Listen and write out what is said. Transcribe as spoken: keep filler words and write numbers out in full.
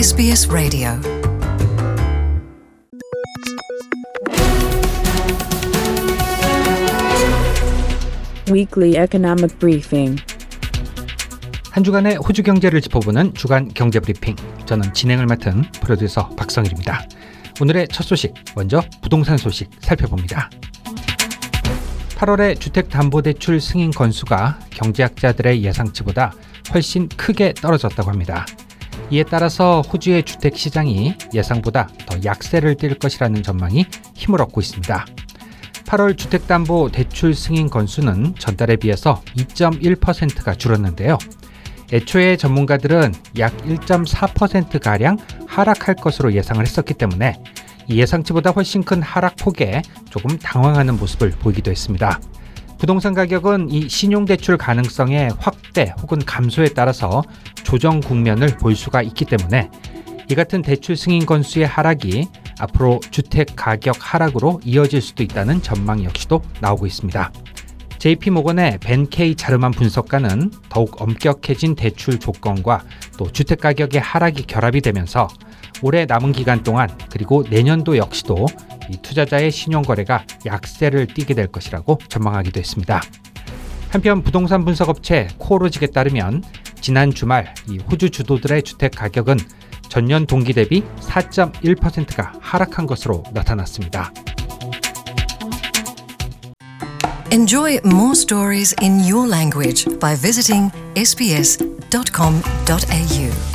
에스비에스 라디오 Weekly Economic Briefing. 한 주간의 호주 경제를 짚어보는 주간 경제 브리핑. 저는 진행을 맡은 프로듀서 박성일입니다. 오늘의 첫 소식, 먼저 부동산 소식 살펴봅니다. 팔월의 주택담보대출 승인 건수가 경제학자들의 예상치보다 훨씬 크게 떨어졌다고 합니다. 이에 따라서 호주의 주택시장이 예상보다 더 약세를 띨 것이라는 전망이 힘을 얻고 있습니다. 팔월 주택담보대출 승인 건수는 전달에 비해서 이 점 일 퍼센트가 줄었는데요. 애초에 전문가들은 약 일 점 사 퍼센트가량 하락할 것으로 예상을 했었기 때문에 이 예상치보다 훨씬 큰 하락폭에 조금 당황하는 모습을 보이기도 했습니다. 부동산 가격은 이 신용대출 가능성의 확대 혹은 감소에 따라서 조정 국면을 볼 수가 있기 때문에 이 같은 대출 승인 건수의 하락이 앞으로 주택 가격 하락으로 이어질 수도 있다는 전망 역시도 나오고 있습니다. 제이피모건의 벤 케이 자르만 분석가는 더욱 엄격해진 대출 조건과 또 주택 가격의 하락이 결합이 되면서 올해 남은 기간 동안 그리고 내년도 역시도 이 투자자의 신용거래가 약세를 띠게 될 것이라고 전망하기도 했습니다. 한편 부동산 분석업체 코오로직에 따르면 지난 주말 이 호주 주도들의 주택 가격은 전년 동기 대비 사 점 일 퍼센트가 하락한 것으로 나타났습니다. Enjoy more stories in your language by visiting 에스비에스 닷 컴 닷 에이유.